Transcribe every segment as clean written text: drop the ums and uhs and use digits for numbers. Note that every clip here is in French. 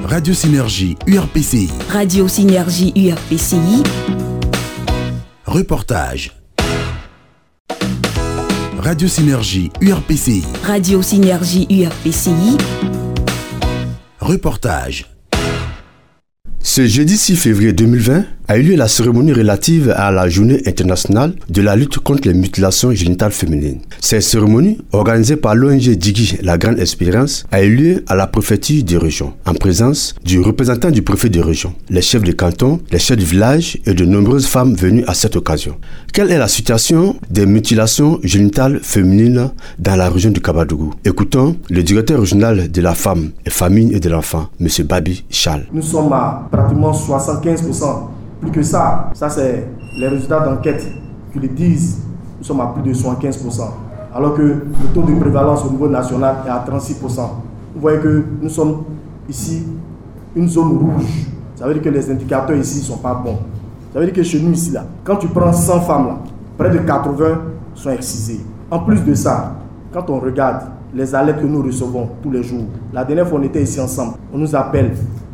Radio Synergie URPCI. Radio Synergie URPCI. Reportage. Radio Synergie URPCI. Radio Synergie URPCI. Reportage. Ce jeudi 6 février 2020 a eu lieu la cérémonie relative à la Journée internationale de la lutte contre les mutilations génitales féminines. Cette cérémonie, organisée par l'ONG Digi La Grande Espérance, a eu lieu à la préfecture de région, en présence du représentant du préfet de région, les chefs de canton, les chefs de village et de nombreuses femmes venues à cette occasion. Quelle est la situation des mutilations génitales féminines dans la région du Kabadougou? Écoutons le directeur régional de la femme, et famille et de l'enfant, M. Babi Charles. Nous sommes à pratiquement 75%. Plus que ça, c'est les résultats d'enquête qui le disent. Nous sommes à plus de 75%. Alors que le taux de prévalence au niveau national est à 36%. Vous voyez que nous sommes ici une zone rouge. Ça veut dire que les indicateurs ici ne sont pas bons. Ça veut dire que chez nous ici, là, quand tu prends 100 femmes, là, près de 80 sont excisées. En plus de ça, quand on regarde les alertes que nous recevons tous les jours, la dernière fois on était ici ensemble, on nous appelle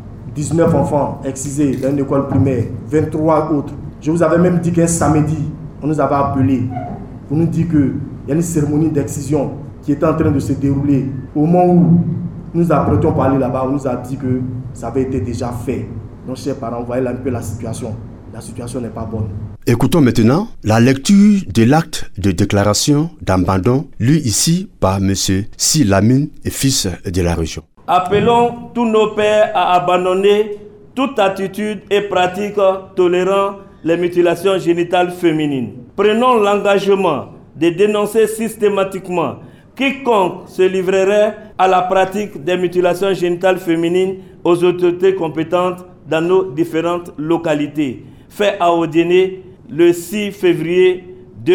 19 enfants excisés dans une école primaire, 23 autres. Je vous avais même dit qu'un samedi, on nous avait appelé pour nous dire qu'il y a une cérémonie d'excision qui était en train de se dérouler. Au moment où nous apprêtions pour aller là-bas, on nous a dit que ça avait été déjà fait. Donc, chers parents, voyez là un peu la situation. La situation n'est pas bonne. Écoutons maintenant la lecture de l'acte de déclaration d'abandon lu ici par M. Si Lamine et fils de la région. Appelons tous nos pères à abandonner toute attitude et pratique tolérant les mutilations génitales féminines. Prenons l'engagement de dénoncer systématiquement quiconque se livrerait à la pratique des mutilations génitales féminines aux autorités compétentes dans nos différentes localités. Fait à Odiéné le 6 février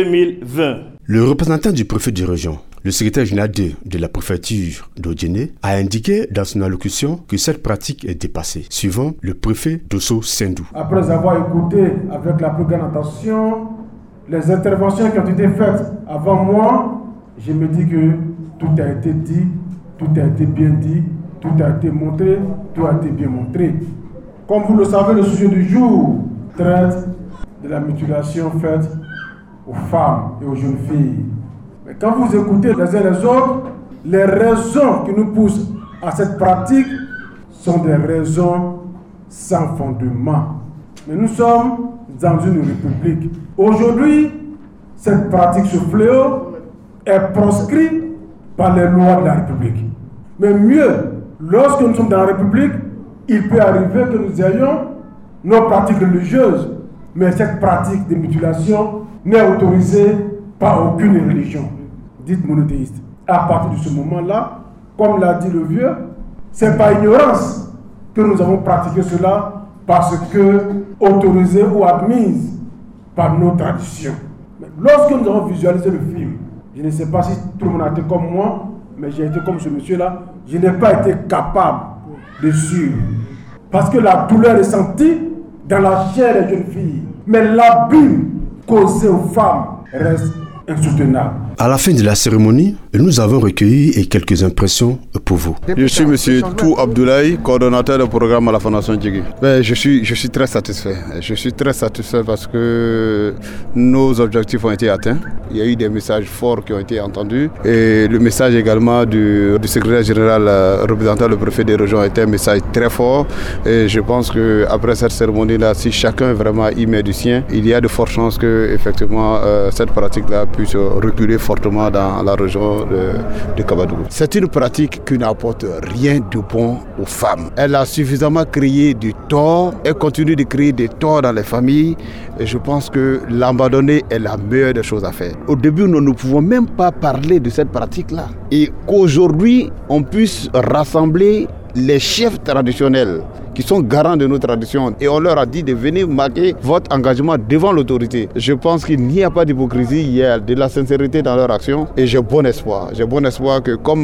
2020. Le représentant du préfet de région, le secrétaire général de la préfecture d'Odiéné, a indiqué dans son allocution que cette pratique est dépassée, suivant le préfet Dosso Sendou. Après avoir écouté avec la plus grande attention les interventions qui ont été faites avant moi, je me dis que tout a été dit, tout a été bien dit, tout a été montré, tout a été bien montré. Comme vous le savez, le sujet du jour traite de la mutilation faite aux femmes et aux jeunes filles. Mais quand vous écoutez les uns les autres, les raisons qui nous poussent à cette pratique sont des raisons sans fondement. Mais nous sommes dans une république. Aujourd'hui, cette pratique, ce fléau, est proscrit par les lois de la République. Mais mieux, lorsque nous sommes dans la République, il peut arriver que nous ayons nos pratiques religieuses, mais cette pratique de mutilation n'est autorisée par aucune religion, dite monothéiste. À partir de ce moment-là, comme l'a dit le vieux, c'est par ignorance que nous avons pratiqué cela parce que autorisé ou admise par nos traditions. Mais lorsque nous avons visualisé le film, je ne sais pas si tout le monde a été comme moi, mais j'ai été comme ce monsieur-là, je n'ai pas été capable de suivre. Parce que la douleur est sentie dans la chair des jeunes filles. Mais l'abîme causé aux femmes reste insoutenable. À la fin de la cérémonie, nous avons recueilli quelques impressions pour vous. Je suis M. Tou Abdoulaye, coordonnateur du programme à la Fondation Djigui. Je suis très satisfait. Je suis très satisfait parce que nos objectifs ont été atteints. Il y a eu des messages forts qui ont été entendus. Et le message également du secrétaire général représentant le préfet des régions était un message très fort. Et je pense qu'après cette cérémonie-là, si chacun vraiment y met du sien, il y a de fortes chances que effectivement cette pratique-là puisse reculer fortement dans la région de Kabadougou. C'est une pratique qui n'apporte rien de bon aux femmes. Elle a suffisamment créé du tort, elle continue de créer des torts dans les familles et je pense que l'abandonner est la meilleure des choses à faire. Au début, nous ne pouvons même pas parler de cette pratique-là et qu'aujourd'hui, on puisse rassembler les chefs traditionnels qui sont garants de nos traditions et on leur a dit de venir marquer votre engagement devant l'autorité. Je pense qu'il n'y a pas d'hypocrisie, il y a de la sincérité dans leur action et j'ai bon espoir. J'ai bon espoir que comme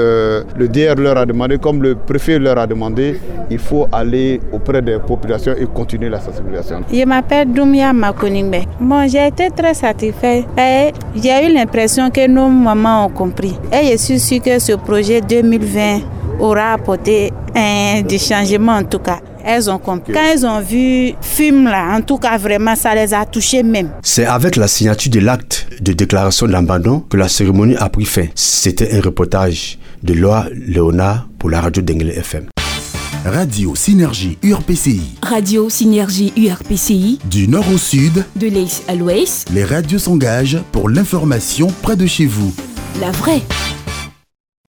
le DR leur a demandé, comme le préfet leur a demandé, il faut aller auprès des populations et continuer la sensibilisation. Je m'appelle Doumia Makoningbe. Bon, j'ai été très satisfait et j'ai eu l'impression que nos mamans ont compris. Et je suis sûre que ce projet 2020 aura apporté des changements en tout cas. Elles ont compris. Quand elles ont vu film là, en tout cas vraiment ça les a touchées même. C'est avec la signature de l'acte de déclaration d'abandon que la cérémonie a pris fin. C'était un reportage de Loa Léonard pour la radio d'Engle FM. Radio Synergie URPCI. Radio Synergie URPCI. Du nord au sud, De l'est à l'ouest. les radios s'engagent pour l'information près de chez vous. La vraie.